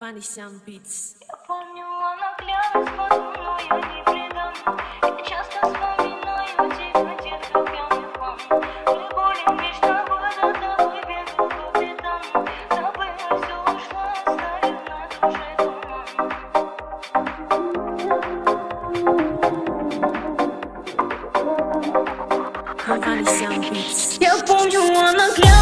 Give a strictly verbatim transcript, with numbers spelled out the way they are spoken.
Vanisian Beats. Я помню, она клялась, но я не предам. Я часто вспоминаю тебя, детка, пьяный фан. Мы более меж тобой, за тобой бегу по пятам. Забыла, все ушла, оставив на душе туман. Vanisian Beats. Я помню, она клялась.